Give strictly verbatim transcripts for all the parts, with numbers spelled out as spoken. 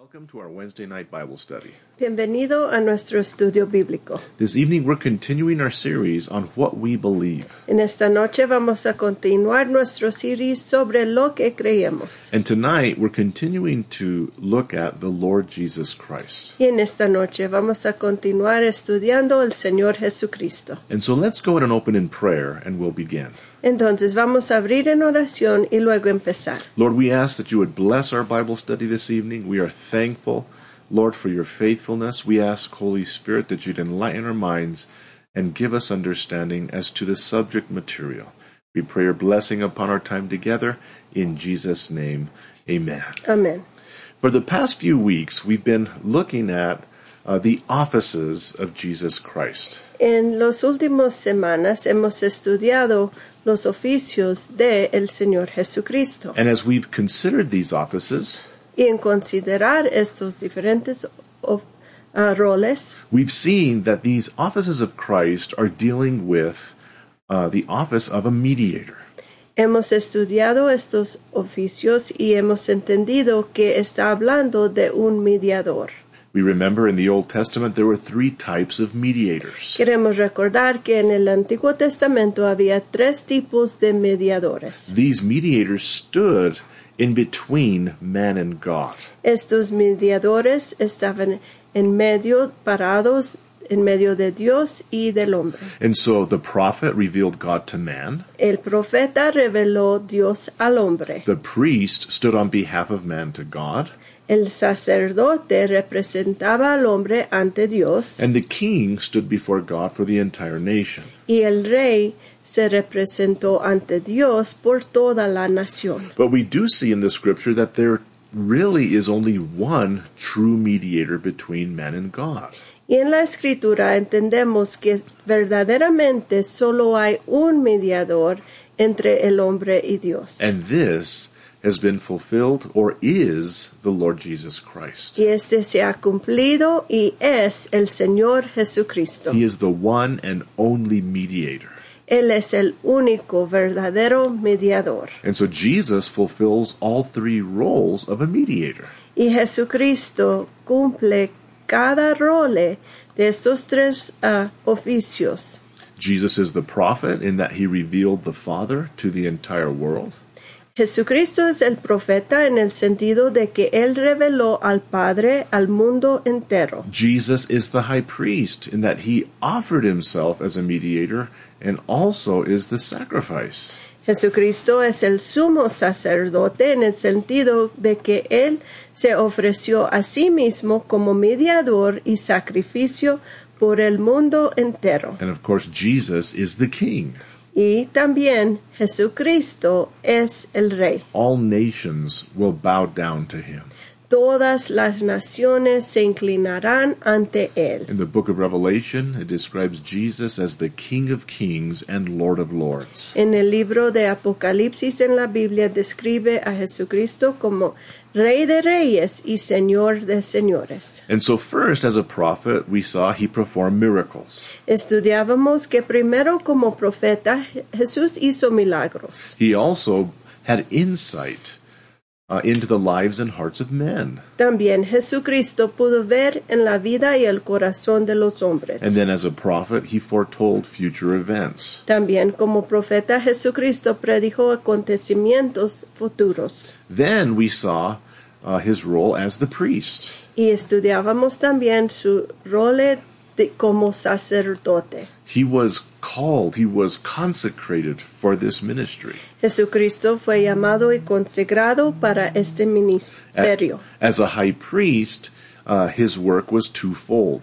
Welcome to our Wednesday night Bible study. Bienvenido a nuestro estudio bíblico. This evening we're continuing our series on what we believe. En esta noche vamos a continuar nuestro series sobre lo que creemos. And tonight we're continuing to look at the Lord Jesus Christ. Y en esta noche vamos a continuar estudiando el Señor Jesucristo. And so let's go ahead and open in prayer and we'll begin. Entonces vamos a abrir en oración y luego empezar. Lord, we ask that you would bless our Bible study this evening. We are thankful, Lord, for your faithfulness. We ask, Holy Spirit, that you'd enlighten our minds and give us understanding as to the subject material. We pray your blessing upon our time together. In Jesus' name, amen. Amen. For the past few weeks, we've been looking at uh, the offices of Jesus Christ. En los últimos semanas hemos estudiado los oficios de el Señor Jesucristo. And as we've considered these offices, y en considerar estos diferentes of, uh, roles, we've seen that these offices of Christ are dealing with uh, the office of a mediator. Hemos estudiado estos oficios y hemos entendido que está hablando de un mediador. We remember in the Old Testament there were three types of mediators. Queremos recordar que en el Antiguo Testamento había tres tipos de mediadores. These mediators stood in between man and God. Estos mediadores estaban en medio, parados en medio de Dios y del hombre. And so the prophet revealed God to man. El profeta reveló Dios al hombre. The priest stood on behalf of man to God. El sacerdote representaba al hombre ante Dios. And the king stood before God for the entire nation. Y el rey se representó ante Dios por toda la nación. But we do see in the scripture that there really is only one true mediator between man and God. Y en la escritura entendemos que verdaderamente solo hay un mediador entre el hombre y Dios. And this has been fulfilled or is the Lord Jesus Christ. Y este se ha cumplido y es el Señor Jesucristo. He is the one and only mediator. Él es el único verdadero mediador. And so Jesus fulfills all three roles of a mediator. Y Jesucristo cumple cada rol de estos tres uh, oficios. Jesus is the prophet in that he revealed the Father to the entire world. Jesucristo es el profeta en el sentido de que él reveló al Padre al mundo entero. Jesus is the high priest in that he offered himself as a mediator and also is the sacrifice. Jesucristo es el sumo sacerdote en el sentido de que él se ofreció a sí mismo como mediador y sacrificio por el mundo entero. And of course, Jesus is the king. Y también Jesucristo es el rey. All nations will bow down to him. Todas las naciones se inclinarán ante él. In the book of Revelation, it describes Jesus as the King of Kings and Lord of Lords. En el libro de Apocalipsis en la Biblia describe a Jesucristo como Rey de Reyes y Señor de Señores. And so first, as a prophet, we saw he performed miracles. Estudiábamos que primero como profeta Jesús hizo milagros. He also had insight Uh, into the lives and hearts of men. También Jesucristo pudo ver en la vida y el corazón de los hombres. And then as a prophet, he foretold future events. También como profeta Jesucristo predijo acontecimientos futuros. Then we saw uh, his role as the priest. Y estudiábamos también su rol de, como sacerdote. He was called, he was consecrated for this ministry. Jesucristo fue llamado y consagrado para este ministerio. As a high priest, uh, his work was twofold.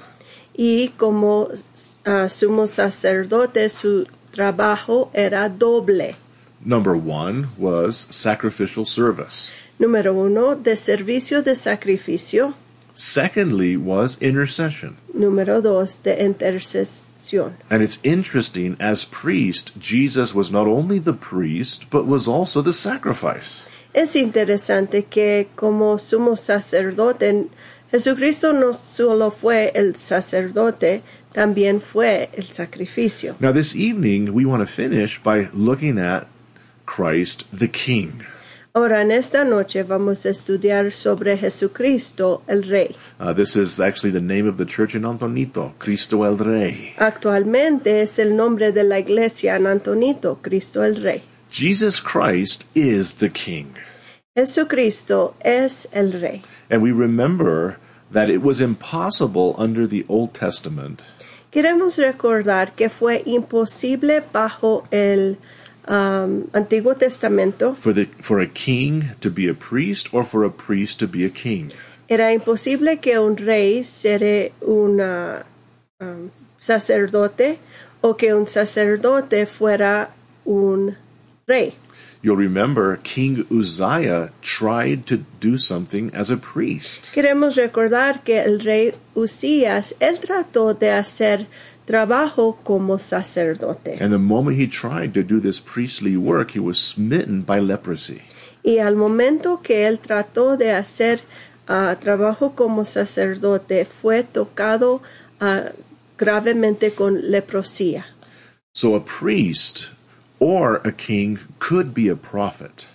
Y como uh, sumo sacerdote, su trabajo era doble. Number one was sacrificial service. Número uno, de servicio de sacrificio. Secondly was intercession. Número dos, de intercesión. And it's interesting, as priest, Jesus was not only the priest, but was also the sacrifice. Es interesante que como sumo sacerdote, Jesucristo no solo fue el sacerdote, también fue el sacrificio. Now this evening we want to finish by looking at Christ the King. Ahora, en esta noche vamos a estudiar sobre Jesucristo, el Rey. Uh, this is actually the name of the church in Antonito, Cristo el Rey. Actualmente es el nombre de la iglesia en Antonito, Cristo el Rey. Jesus Christ is the King. Jesucristo es el Rey. And we remember that it was impossible under the Old Testament Queremos recordar que fue imposible bajo el um, Antiguo Testamento. for the for a king to be a priest or for a priest to be a king. Era imposible que un rey sea un um, sacerdote o que un sacerdote fuera un rey. You'll remember King Uzziah tried to do something as a priest. Queremos recordar que el rey Usías, él trató de hacer trabajo como sacerdote. And the moment he tried to do this priestly work, he was smitten by leprosy. Y al momento que él trató de hacer uh, trabajo como sacerdote, fue tocado uh, gravemente con leprosía. So a priest or a king could be a prophet.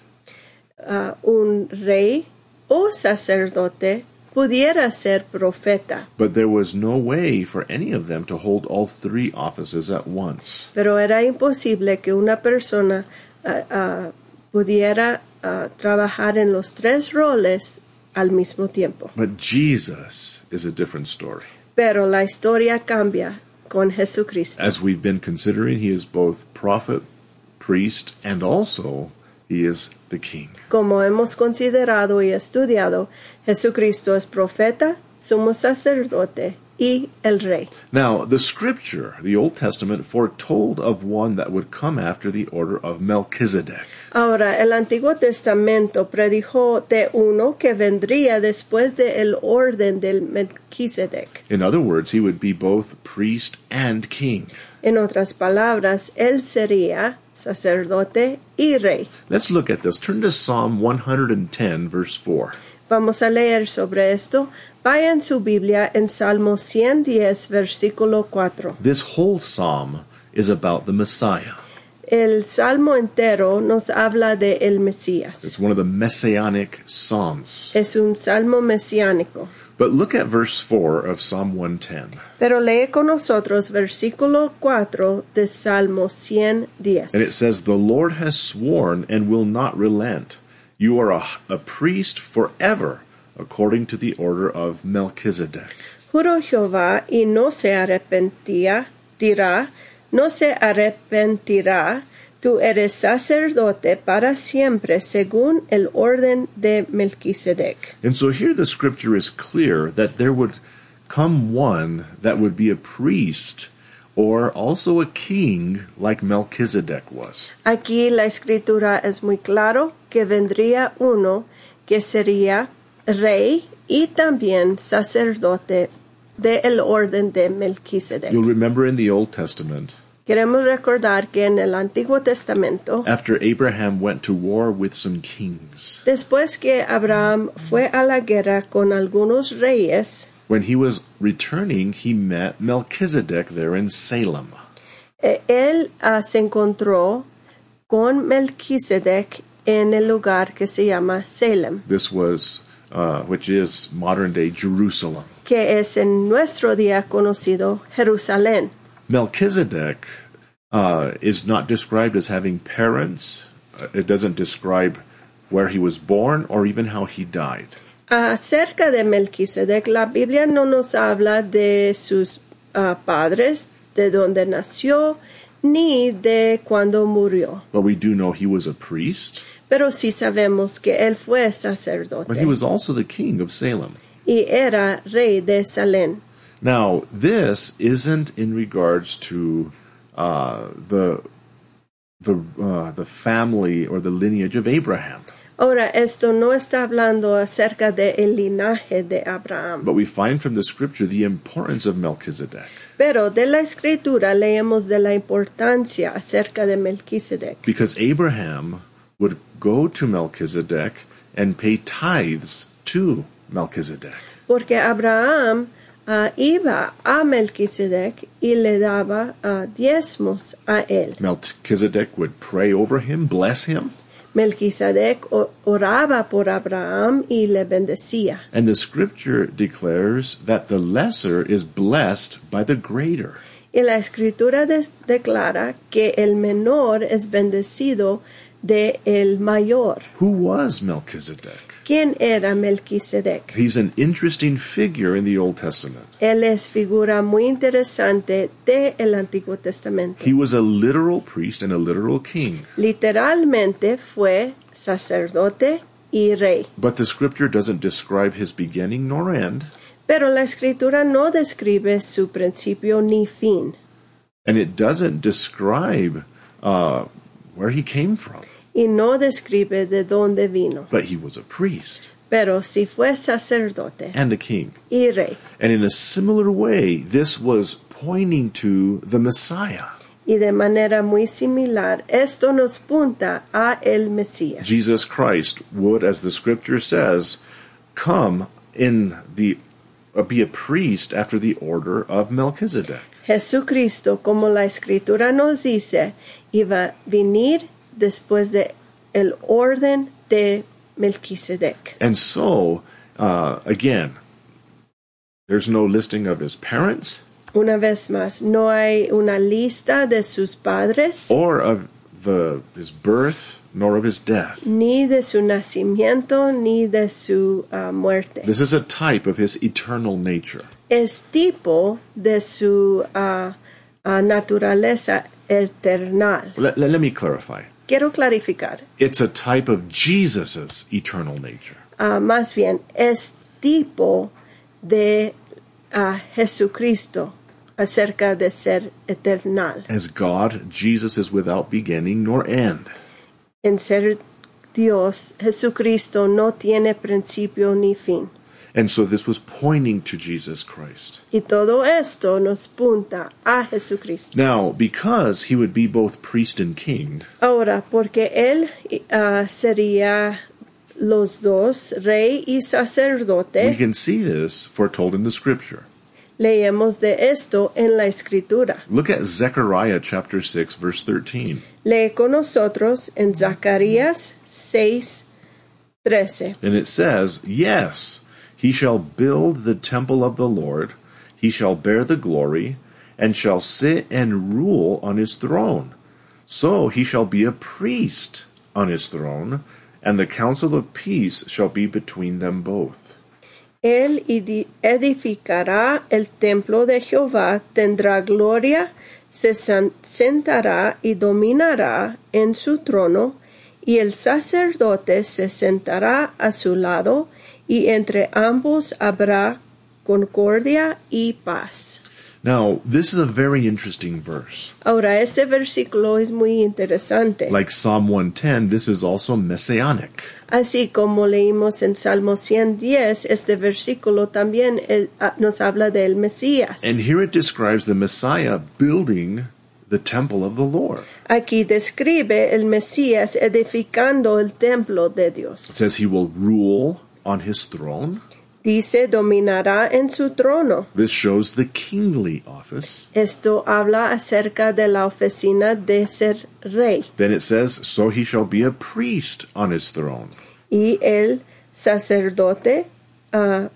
Uh, un rey o sacerdote pudiera ser profeta, But there was no way for any of them to hold all three offices at once. pero era imposible que una persona uh, uh, pudiera uh, trabajar en los tres roles al mismo tiempo. But Jesus is a different story. Pero la historia cambia con Jesucristo. As we've been considering, he is both prophet, priest, and also he is the king. Como hemos considerado y estudiado, Jesucristo es profeta, sumo sacerdote y el rey. Now, the scripture, the Old Testament, foretold of one that would come after the order of Melchizedek. Ahora, el Antiguo Testamento predijo de uno que vendría después del orden del Melquisedec. In other words, he would be both priest and king. En otras palabras, él sería sacerdote y rey. Let's look at this. Turn to Psalm one hundred ten, verse four. Vamos a leer sobre esto. Vaya en su Biblia en Salmo ciento diez, versículo cuatro. This whole psalm is about the Messiah. El Salmo entero nos habla de el Mesías. It's one of the messianic psalms. Es un salmo mesiánico. But look at verse four of Psalm one ten. Pero lee con nosotros versículo cuatro de Salmo ciento diez. And it says, "The Lord has sworn and will not relent. You are a, a priest forever, according to the order of Melchizedek." Juró Jehová y no se arrepentía, dirá, no se arrepentirá, tú eres sacerdote para siempre según el orden de Melquisedec. And so here the scripture is clear that there would come one that would be a priest or also a king like Melchizedek was. Aquí la escritura es muy claro que vendría uno que sería rey y también sacerdote del orden de Melquisedec. You'll remember in the Old Testament, Queremos recordar que en el Antiguo Testamento, after Abraham went to war with some kings, después que Abraham fue a la guerra con algunos reyes, when he was returning, he met Melchizedek there in Salem. eh, él uh, se encontró con Melquisedec en el lugar que se llama Salem, This was, uh, which is modern-day Jerusalem. que es en nuestro día conocido Jerusalén. Melchizedek uh, is not described as having parents. Uh, it doesn't describe where he was born or even how he died. Acerca de Melquisedec, la Biblia no nos habla de sus uh, padres, de dónde nació, ni de cuándo murió. But we do know he was a priest, Pero sí sabemos que él fue sacerdote but he was also the king of Salem. y era rey de Salem. Now, this isn't in regards to uh, the the uh, the family or the lineage of Abraham, Ahora, esto no está hablando acerca del linaje de Abraham, but we find from the scripture the importance of Melchizedek. pero de la escritura leemos de la importancia acerca de Melquisedec, Because Abraham would go to Melchizedek and pay tithes to Melchizedek. porque Abraham uh, iba a Melquisedec y le daba uh, diezmos a él. Melchizedek would pray over him, bless him, Melquisedec oraba por Abraham y le bendecía. And the scripture declares that the lesser is blessed by the greater. Y la escritura des- declara que el menor es bendecido de el mayor. Who was Melchizedek? ¿Quién era Melquisedec? He's an interesting figure in the Old Testament. Él es figura muy interesante del Antiguo Testamento. He was a literal priest and a literal king. Literalmente fue sacerdote y rey. But the scripture doesn't describe his beginning nor end, Pero la escritura no describe su principio ni fin. and it doesn't describe uh, where he came from. Y no describe de dónde vino. But he was a priest Pero sí fue sacerdote and a king. y rey. And in a similar way, this was pointing to the Messiah. Y de manera muy similar, esto nos punta a el Mesías. Jesus Christ would, as the scripture says, come in the uh, be a priest after the order of Melchizedek. Jesucristo, como la escritura nos dice, iba a venir después de el orden de Melquisedec. And so, uh, again, there's no listing of his parents Una vez más, no hay una lista de sus padres, or of the his birth nor of his death. ni de su nacimiento, ni de su uh, muerte. This is a type of his eternal nature. Es tipo de su uh, uh, naturaleza eternal. Let, let, let me clarify. Quiero clarificar. It's a type of Jesus's eternal nature. Uh, más bien, es tipo de uh, Jesucristo acerca de ser eternal. As God, Jesus is without beginning nor end. En ser Dios, Jesucristo no tiene principio ni fin. And so this was pointing to Jesus Christ. Y todo esto nos punta a Jesucristo. Now, because he would be both priest and king, Ahora, porque Él uh, sería los dos, rey y we sacerdote, can see this foretold in the scripture. leemos de esto en la Escritura. Look at Zechariah chapter six, verse thirteen. Lee con nosotros en Zacarías seis, trece. And it says, Yes, he shall build the temple of the Lord, he shall bear the glory, and shall sit and rule on his throne. So he shall be a priest on his throne, and the council of peace shall be between them both. Él edificará el templo de Jehová, tendrá gloria, se sentará y dominará en su trono, y el sacerdote se sentará a su lado, y entre ambos habrá concordia y paz. Now, this is a very interesting verse. Ahora, este versículo es muy interesante. Like Psalm one ten, this is also messianic. Así como leímos en Salmo ciento diez, este versículo también eh, nos habla del Mesías. And here it describes the Messiah building the temple of the Lord. Aquí describe el Mesías edificando el templo de It Dios. says he will rule on his throne. Dice, dominará en su trono. This shows the kingly office. Esto habla acerca de la oficina de ser rey. Then it says, so he shall be a priest on his throne. Y el sacerdote uh,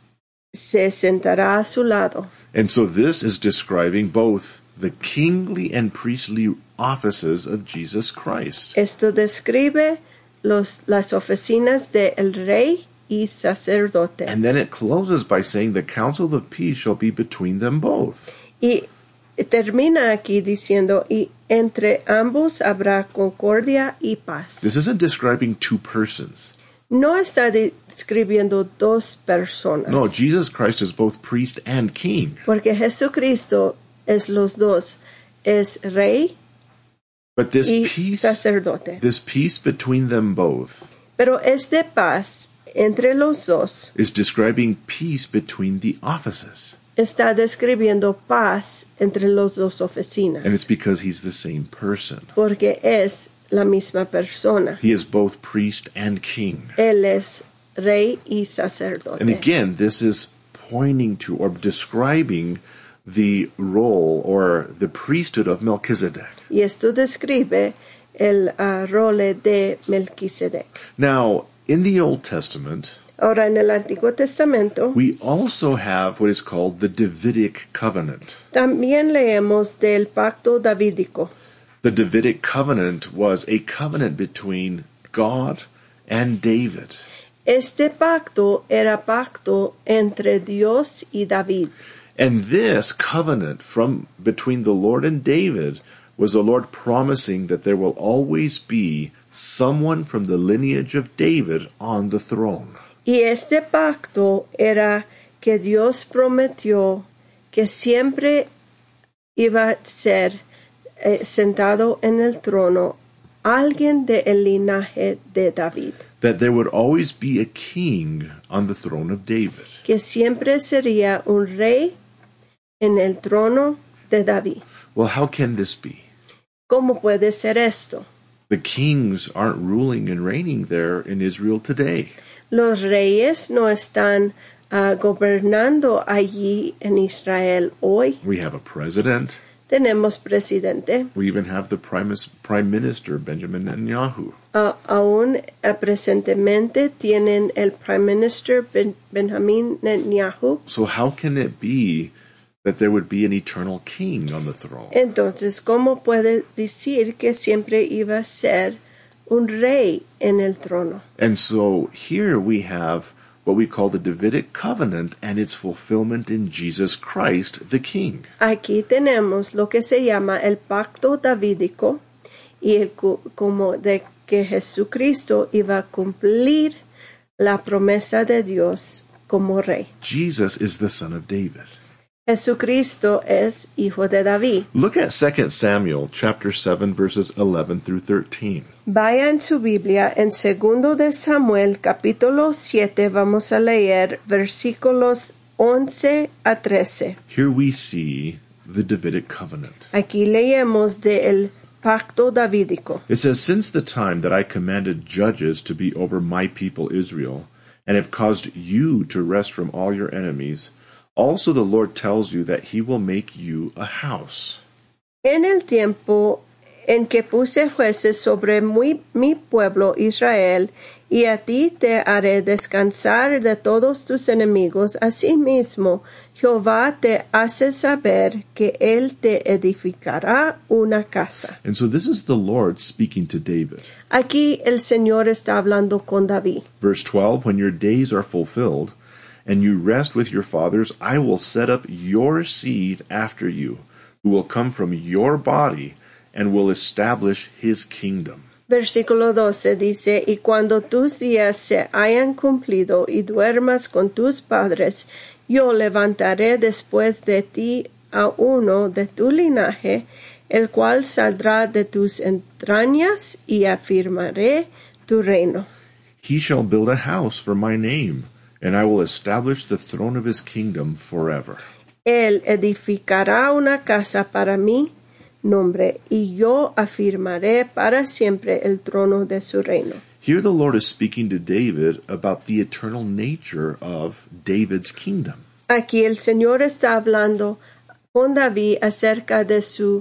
se sentará a su lado. And so this is describing both the kingly and priestly offices of Jesus Christ. Esto describe los, las oficinas de el rey y sacerdote. And then it closes by saying the council of peace shall be between them both. Y termina aquí diciendo, y entre ambos habrá concordia y paz. This isn't describing two persons. No está describiendo dos personas. No, Jesus Christ is both priest and king. Porque Jesucristo es los dos. Es rey But this y peace, sacerdote. this peace between them both Pero este paz entre los dos is describing peace between the offices. está describiendo paz entre los dos oficinas. And it's because he's the same person. Porque es la misma persona. He is both priest and king. Él es rey y sacerdote. And again, this is pointing to or describing the role or the priesthood of Melchizedek. Y esto describe el uh, rol de Melquisedec. Now, in the Old Testament, Ahora, en el Antiguo Testamento, we also have what is called the Davidic covenant. también leemos del pacto davídico. The Davidic covenant was a covenant between God and David. Este pacto era pacto entre Dios y David. And this covenant from between the Lord and David was the Lord promising that there will always be someone from the lineage of David on the throne. Y este pacto era que Dios prometió que siempre iba a ser eh, sentado en el trono alguien del linaje de David. That there would always be a king on the throne of David. Que siempre sería un rey en el trono de David. Well, how can this be? ¿Cómo puede ser esto? The kings aren't ruling and reigning there in Israel today. Los reyes no están uh, gobernando allí en Israel hoy. We have a president. Tenemos presidente. We even have the prime, prime minister, Benjamin Netanyahu. Uh, aún uh, presentemente tienen el Prime Minister ben Benjamin Netanyahu. So how can it be that there would be an eternal king on the throne? Entonces, ¿cómo puede decir que siempre iba a ser un rey en el trono? And so here we have what we call the Davidic covenant and its fulfillment in Jesus Christ, the King. Aquí tenemos lo que se llama el pacto davídico y el como de que Jesucristo iba a cumplir la promesa de Dios como rey. Jesus is the son of David. Jesucristo es hijo de David. Look at Second Samuel chapter seven verses eleven through thirteen. Vaya en su Biblia en Segundo de Samuel capítulo siete, vamos a leer versículos once a trece. Here we see the Davidic covenant. Aquí leemos del pacto davídico. It says, "Since the time that I commanded judges to be over my people Israel, and have caused you to rest from all your enemies, also the Lord tells you that he will make you a house." En el tiempo en que puse jueces sobre muy, mi pueblo Israel, y a ti te haré descansar de todos tus enemigos, asimismo Jehová te hace saber que él te edificará una casa. And so this is the Lord speaking to David. Aquí el Señor está hablando con David. Verse twelve, "When your days are fulfilled, and you rest with your fathers, I will set up your seed after you, who will come from your body, and will establish his kingdom." Versículo doce dice, y cuando tus días se hayan cumplido y duermas con tus padres, yo levantaré después de ti a uno de tu linaje, el cual saldrá de tus entrañas, y afirmaré tu reino. He shall build a house for my name, and I will establish the throne of his kingdom forever. Él edificará una casa para mí, nombre, y yo afirmaré para siempre el trono de su reino. Here the Lord is speaking to David about the eternal nature of David's kingdom. Aquí el Señor está hablando con David acerca de su,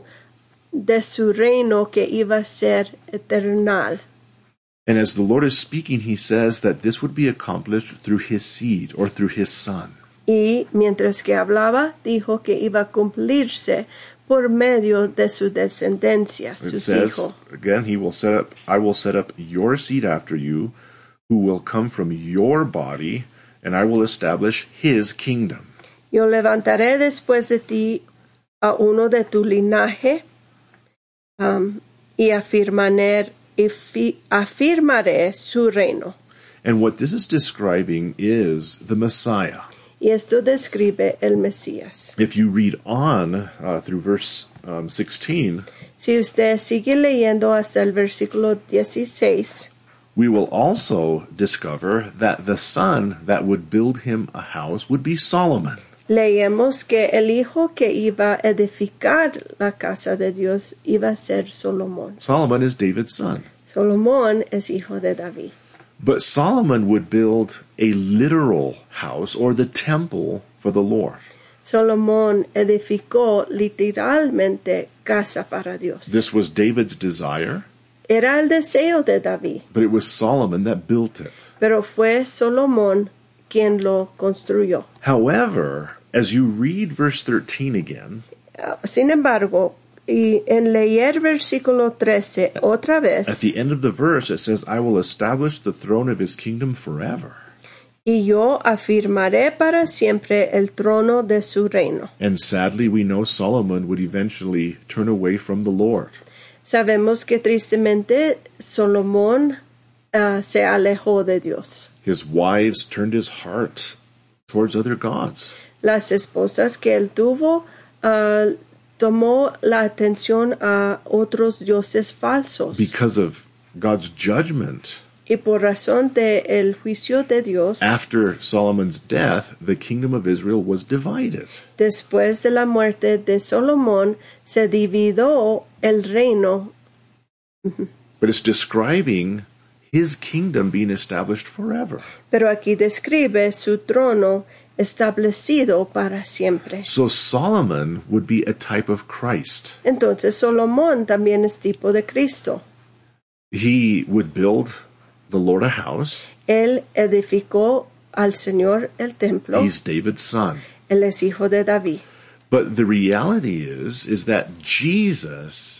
de su reino que iba a ser eternal. And as the Lord is speaking, he says that this would be accomplished through his seed or through his son. Y mientras que hablaba, dijo que iba a cumplirse por medio de su descendencia, It sus says, hijos. again, he will set up, I will set up your seed after you, who will come from your body, and I will establish his kingdom. Yo levantaré después de ti a uno de tu linaje, um, y afirmaré, y fi, afirmaré su reino. And what this is describing is the Messiah. Y esto describe el Mesías. If you read on uh, through verse um, sixteen, Si usted sigue leyendo hasta el versículo dieciséis, we will also discover that the son that would build him a house would be Solomon. leemos que el hijo que iba a edificar la casa de Dios iba a ser Salomón. Solomon is David's son. Salomón es hijo de David. But Solomon would build a literal house or the temple for the Lord. Salomón edificó literalmente casa para Dios. This was David's desire. Era el deseo de David, but it was Solomon that built it. pero fue Salomón quien lo construyó. However, as you read verse thirteen again, Uh, Sin embargo, y en leer versículo trece otra at vez, the end of the verse it says, I will establish the throne of his kingdom forever. y yo afirmaré para siempre el trono de su reino. And sadly, we know Solomon would eventually turn away from the Lord. Sabemos que tristemente Salomón uh, se alejó de Dios. His wives turned his heart towards other gods. Las esposas que él tuvo uh, tomó la atención a otros dioses falsos. Because of God's judgment, Y por razón de el juicio de Dios, after Solomon's death, the kingdom of Israel was divided. después de la muerte de Salomón, se dividió el reino, But it's describing his kingdom being established forever. pero aquí describe su trono establecido para siempre. So Solomon would be a type of Christ. Entonces Salomón también es tipo de Cristo. He would build the Lord a house. Él edificó al Señor el templo. He's David's son. Él es hijo de David. But the reality is, is that Jesus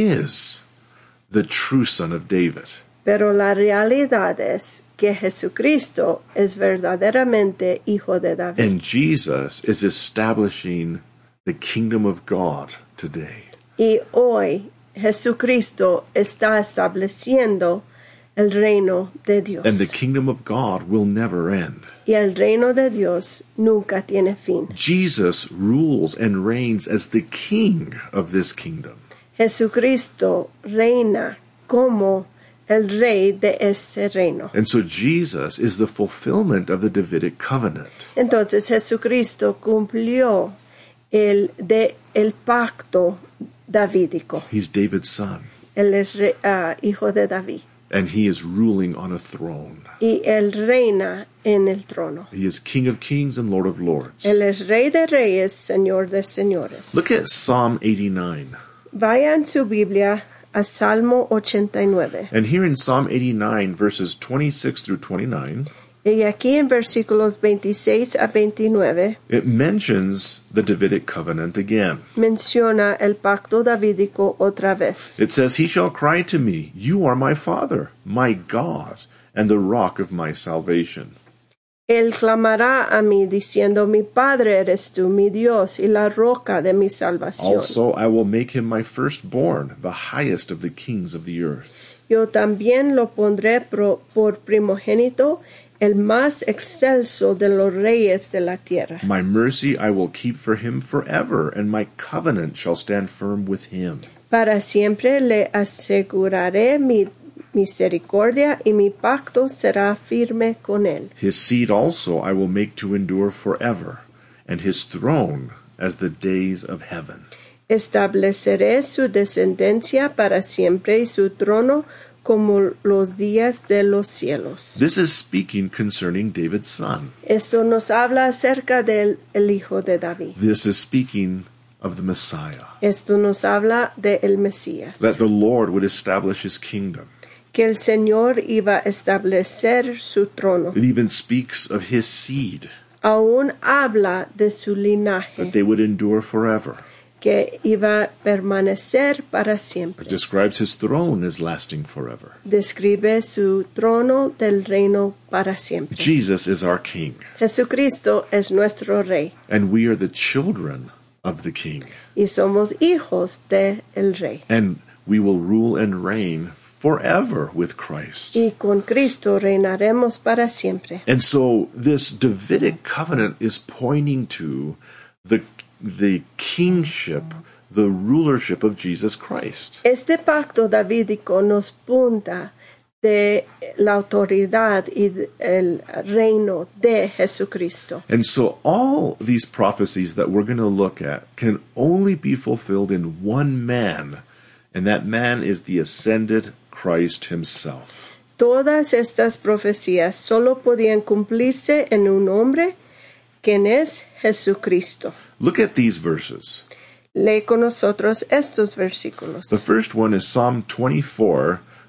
is the true son of David. Pero la realidad es que Jesucristo es verdaderamente hijo de David. And Jesus is establishing the kingdom of God today. Y hoy Jesucristo está estableciendo el reino de Dios. And the kingdom of God will never end. Y el reino de Dios nunca tiene fin. Jesus rules and reigns as the king of this kingdom. Jesucristo reina como el rey de ese reino. And so Jesus is the fulfillment of the Davidic covenant. Entonces Jesucristo cumplió el, de, el pacto davídico. He's David's son. Él es re, uh, hijo de David. And he is ruling on a throne. Y él reina en el trono. He is King of kings and Lord of lords. Él es rey de reyes, señor de señores. Look at Psalm eighty-nine. Vaya en su Biblia a Salmo ochenta y nueve. And here in Psalm eighty-nine, verses twenty-six through twenty-nine, Y aquí en versículos veintiséis a veintinueve it mentions the Davidic covenant again. menciona el pacto davídico otra vez. It says, He shall cry to me, You are my Father, my God, and the rock of my salvation. Él clamará a mí diciendo, mi Padre eres tú, mi Dios y la roca de mi salvación. Also I will make him my firstborn, the highest of the kings of the earth. Yo también lo pondré pro, por primogénito, el más excelso de los reyes de la tierra. My mercy I will keep for him forever, and my covenant shall stand firm with him. Para siempre le aseguraré mi misericordia y mi pacto será firme con él. His seed also I will make to endure forever, and his throne as the days of heaven. Estableceré su descendencia para siempre y su trono como los días de los cielos. This is speaking concerning David's son. Esto nos habla acerca del el hijo de David. This is speaking of the Messiah, Esto nos habla de el Mesías. that the Lord would establish his kingdom. Que el Señor iba a establecer su trono. It even speaks of his seed, Aún habla de su that linaje, they would endure forever. que iba a permanecer para It siempre. describes his throne as lasting forever. Describe su trono del reino para siempre. Jesus is our king, Jesucristo es nuestro rey and we are the children of the king. y somos hijos de el rey. And we will rule and reign forever with Christ. Y con Cristo reinaremos para siempre. And so this Davidic covenant is pointing to the the kingship, the rulership of Jesus Christ. Este pacto davídico nos punta de la autoridad y el reino de Jesucristo. And so all these prophecies that we're going to look at can only be fulfilled in one man, and that man is the ascended Christ himself. Todas estas profecías solo podían cumplirse en un hombre, quien es Jesucristo. Look at these verses. Lee con nosotros estos versículos. The first one is Psalm twenty-four,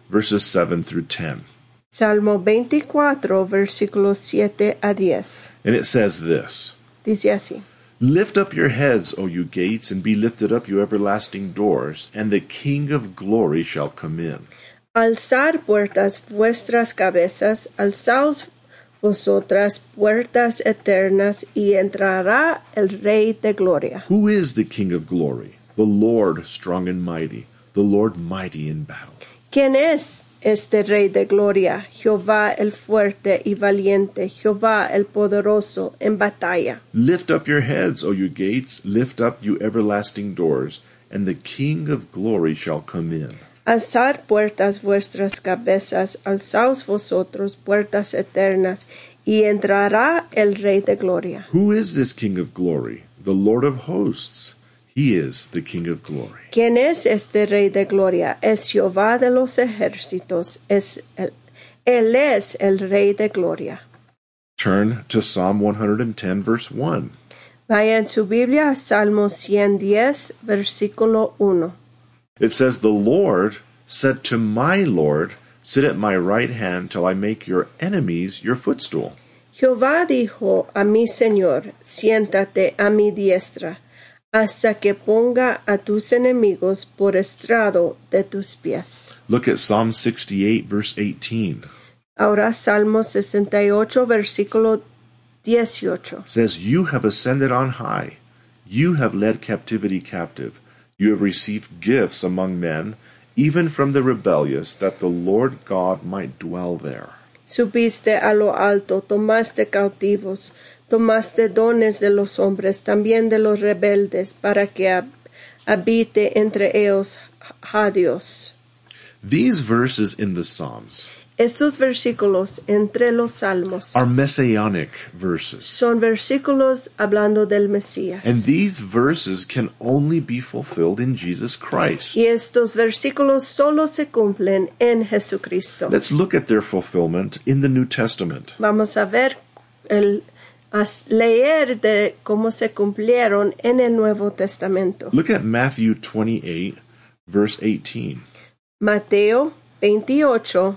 verses seven through ten. Salmo veinticuatro, versículos siete a diez. And it says this, Dice así. Lift up your heads, O you gates, and be lifted up, you everlasting doors, and the King of glory shall come in. Alzar puertas vuestras cabezas, alzaos vosotras puertas eternas, y entrará el Rey de gloria. Who is the King of glory? The Lord strong and mighty, the Lord mighty in battle. ¿Quién es este Rey de gloria? Jehová el fuerte y valiente, Jehová el poderoso en batalla. Lift up your heads, O you gates, lift up, you everlasting doors, and the King of glory shall come in. Alzad puertas vuestras cabezas, alzaos vosotros puertas eternas, y entrará el Rey de gloria. Who is this King of glory? The Lord of hosts. He is the King of glory. ¿Quién es este Rey de gloria? Es Jehová de los ejércitos, es el, Él es el Rey de gloria. Turn to Psalm one hundred ten, verse one. Vaya en su Biblia a Salmo ciento diez, versículo uno. It says, The Lord said to my Lord, Sit at my right hand till I make your enemies your footstool. Jehová dijo a mi Señor, siéntate a mi diestra, hasta que ponga a tus enemigos por estrado de tus pies. Look at Psalm sixty-eight, verse eighteen. Ahora Salmo sesenta y ocho, versículo dieciocho. It says, You have ascended on high. You have led captivity captive. You have received gifts among men, even from the rebellious, that the Lord God might dwell there. Subiste a lo alto, tomaste cautivos, tomaste dones de los hombres, también de los rebeldes, para que hab- habite entre ellos a Dios. These verses in the Psalms Estos versículos entre los salmos are messianic verses. son versículos hablando del Mesías. And these verses can only be fulfilled in Jesus Christ. Y estos versículos solo se cumplen en Jesucristo. Let's look at their fulfillment in the New Testament. Vamos a ver, el, a leer de cómo se cumplieron en el Nuevo Testamento. Look at Matthew twenty-eight, verse eighteen. Mateo veintiocho,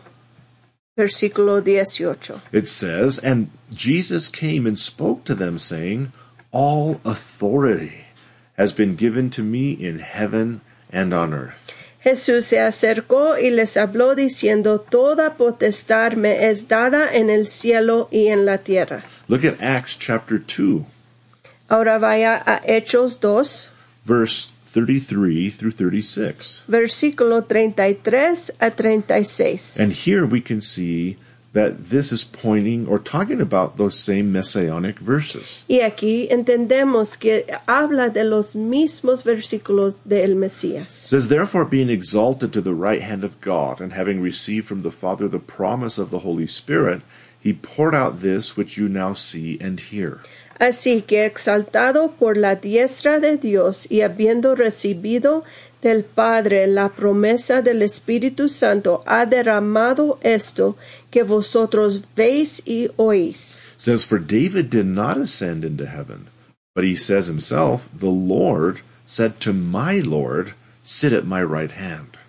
versículo dieciocho. It says, And Jesus came and spoke to them, saying, All authority has been given to me in heaven and on earth. Jesús se acercó y les habló diciendo, Toda potestad me es dada en el cielo y en la tierra. Look at Acts chapter two, Ahora vaya a Hechos dos, verse thirty-three through thirty-six. versículo treinta y tres a treinta y seis. And here we can see that this is pointing or talking about those same messianic verses. Y aquí entendemos que habla de los mismos versículos del It Mesías. says, Therefore, being exalted to the right hand of God, and having received from the Father the promise of the Holy Spirit, he poured out this which you now see and hear. Así que exaltado por la diestra de Dios y habiendo recibido del Padre la promesa del Espíritu Santo, ha derramado esto que vosotros veis y oís. It says, For David did not ascend into heaven, but he says himself, The Lord said to my Lord, Sit at my right hand.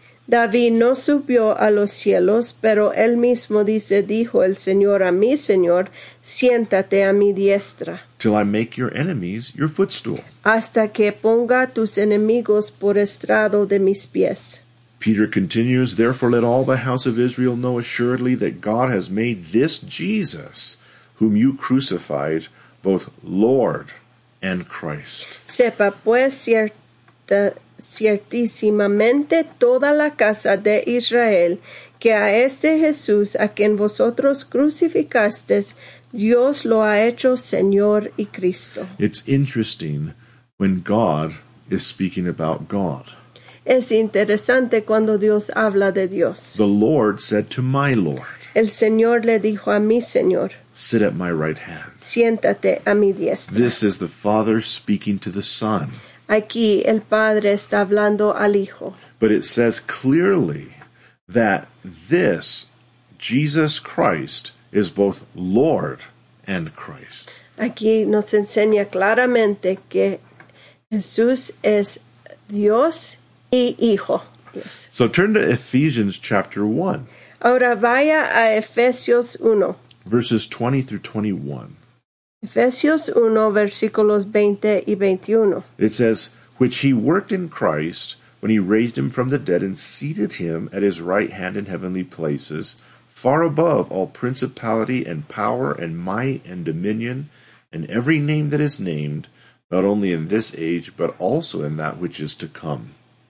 David no subió a los cielos, pero él mismo dice, dijo el Señor a mi Señor, siéntate a mi diestra, Till I make your enemies your footstool. hasta que ponga tus enemigos por estrado de mis pies. Peter continues, Therefore let all the house of Israel know assuredly that God has made this Jesus, whom you crucified, both Lord and Christ. Sepa pues cierta, ciertísimamente toda la casa de Israel que a este Jesús a quien vosotros crucificasteis, Dios lo ha hecho Señor y Cristo. It's interesting when God is speaking about God. Es interesante cuando Dios habla de Dios. The Lord said to my Lord, El Señor le dijo a mi Señor, Sit at my right hand. siéntate a mi diestra. This is the Father speaking to the Son. Aquí el Padre está hablando al Hijo. But it says clearly that this, Jesus Christ, is both Lord and Christ. Aquí nos enseña claramente que Jesús es Dios y Hijo. Yes. So turn to Ephesians chapter one, Ahora vaya a Efesios uno. verses twenty through twenty-one. Efesios uno, versículos veinte y veintiuno. It says, which he worked in Christ when he raised him from the dead and seated him at his right hand in heavenly places, far above all principality and power and might and dominion, and every name that is named, not only in this age, but also in that which is to come.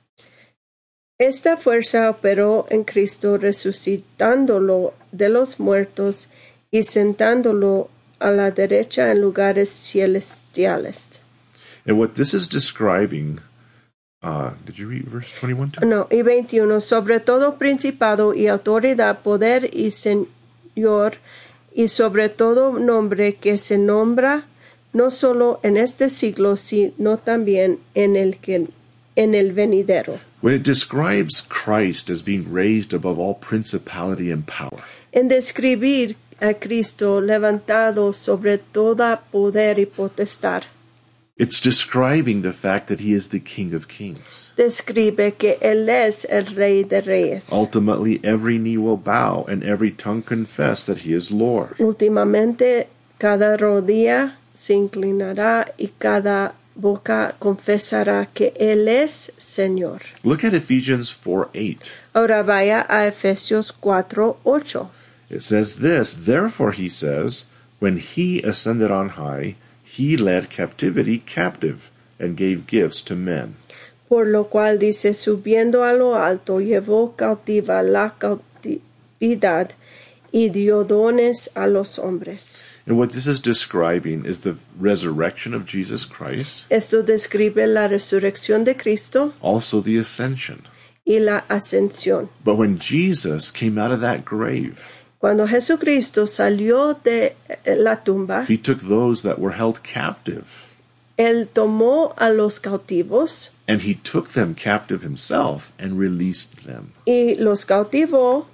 Esta fuerza operó en Cristo resucitándolo de los muertos y sentándolo a la derecha en lugares celestiales. And what this is describing, uh, did you read verse twenty-one too? No, y veintiuno, sobre todo principado y autoridad, poder y señor, y sobre todo nombre que se nombra no solo en este siglo, sino también en el que en el venidero. When it describes Christ as being raised above all principality and power, En describir a Cristo levantado sobre toda poder y potestad, it's describing the fact that he is the King of Kings. describe que Él es el Rey de Reyes. Ultimately, every knee will bow and every tongue confess that he is Lord. Últimamente, cada rodilla se inclinará y cada boca confesará que Él es Señor. Look at Ephesians four eight. Ahora vaya a Efesios cuatro ocho. It says this, therefore he says, when he ascended on high, he led captivity captive and gave gifts to men. Por lo cual dice, subiendo a lo alto, llevó cautiva la cautividad y dio dones a los hombres. And what this is describing is the resurrection of Jesus Christ, Esto describe la resurrección de Cristo also the ascension. y la ascensión. But when Jesus came out of that grave, Cuando Jesucristo salió de la tumba, he took those that were held captive, Él tomó a los cautivos and he took them captive himself and released them. y los cautivó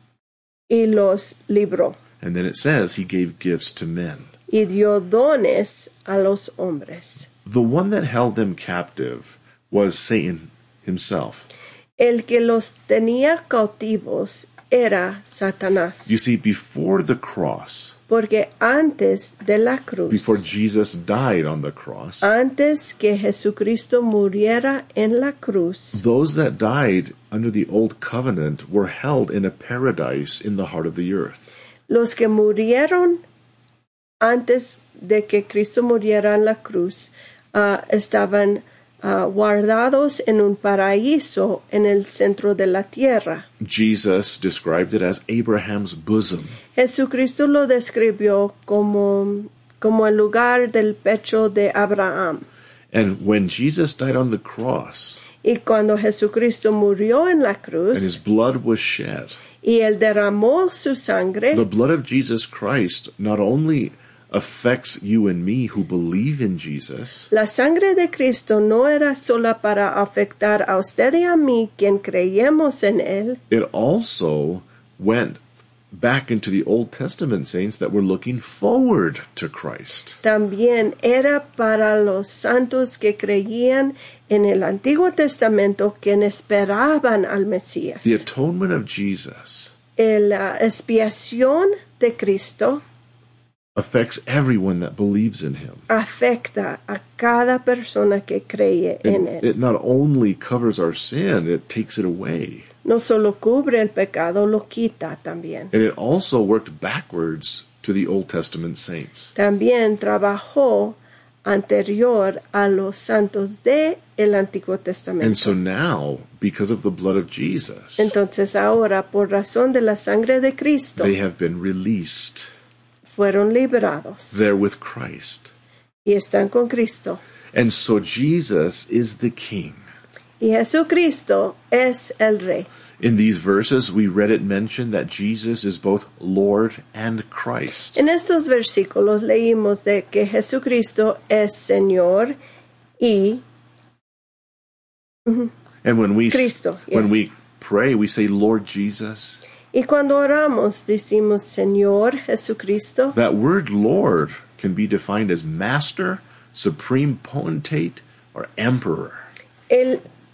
y los libró And then it says he gave gifts to men. y dio dones a los hombres. The one that held them captive was Satan himself. El que los tenía cautivos era Satanás, You see, before the cross, porque antes de la cruz, before Jesus died on the cross, antes que Jesucristo muriera en la cruz, those that died under the old covenant were held in a paradise in the heart of the earth. los que murieron antes de que Cristo muriera en la cruz uh, estaban uh, guardados en un paraíso en el centro de la tierra. Jesus described it as Abraham's bosom. Jesucristo lo describió como, como el lugar del pecho de Abraham. And when Jesus died on the cross Y cuando Jesucristo murió en la and his cruz blood was shed, y él derramó su sangre, the blood of Jesus Christ not only affects you and me who believe in Jesus, la sangre de Cristo no era sola para afectar a usted y a mí, quien creemos en él, it also went back into the Old Testament saints that were looking forward to Christ. también era para los santos que creían en el Antiguo Testamento, quienes esperaban al Mesías. The atonement of Jesus La expiación de Cristo affects everyone that believes in him. afecta a cada persona que cree en It, él. it not only covers our sin, it takes it away. No solo cubre el pecado, lo quita también. And it also worked backwards to the Old Testament saints. También trabajó anterior a los santos de el Antiguo And Testamento. so now, because of the blood of Jesus, Entonces ahora, por razón de la sangre de Cristo, they have been released. fueron liberados They're with Christ. y están con Cristo. And so Jesus is the King. Y Jesucristo es el Rey. In these verses, we read it mentioned that Jesus is both Lord and Christ. En estos versículos leímos de que Jesucristo es Señor y And when we Cristo, when yes. we pray, we say Lord Jesus. Y cuando oramos decimos Señor Jesucristo. That word Lord can be defined as master, supreme potentate, or emperor. El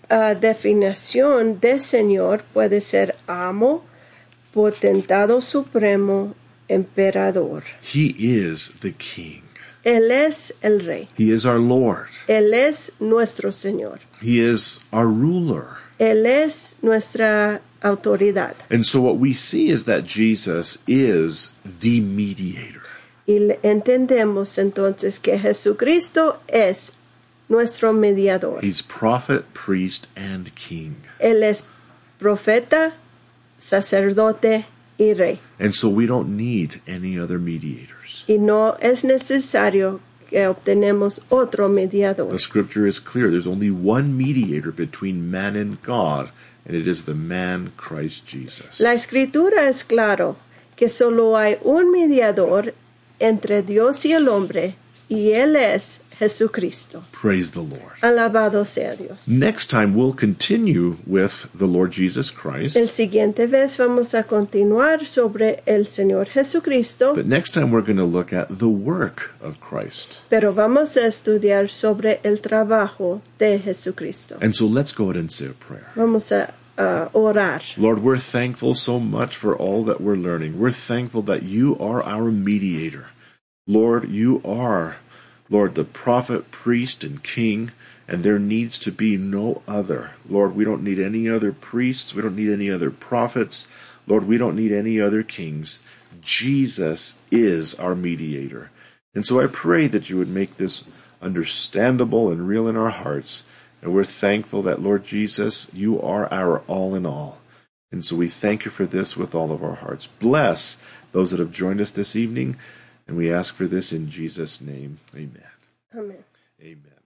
uh, definición de Señor puede ser amo, potentado supremo, emperador. He is the King. Él es el Rey. He is our Lord. Él es nuestro Señor. He is our ruler. Él es nuestra autoridad. And so what we see is that Jesus is the mediator. Y entendemos entonces que Jesucristo es nuestro mediador. He's prophet, priest, and king. Él es profeta, sacerdote y rey. And so we don't need any other mediators. Y no es necesario que obtenemos otro mediador. The scripture is clear. There's only one mediator between man and God, and it is the man Christ Jesus. La escritura es claro que solo hay un mediador entre Dios y el hombre, y él es Jesucristo. Praise the Lord. Alabado sea Dios. Next time we'll continue with the Lord Jesus Christ. El siguiente vez vamos a continuar sobre el Señor Jesucristo. But next time we're going to look at the work of Christ. Pero vamos a estudiar sobre el trabajo de Jesucristo. And so let's go ahead and say a prayer. Vamos a uh, orar. Lord, we're thankful so much for all that we're learning. We're thankful that you are our mediator. Lord, you are, Lord, the prophet, priest, and king, and there needs to be no other. Lord, we don't need any other priests. We don't need any other prophets. Lord, we don't need any other kings. Jesus is our mediator. And so I pray that you would make this understandable and real in our hearts. And we're thankful that, Lord Jesus, you are our all in all. And so we thank you for this with all of our hearts. Bless those that have joined us this evening. And we ask for this in Jesus' name. Amen. Amen. Amen.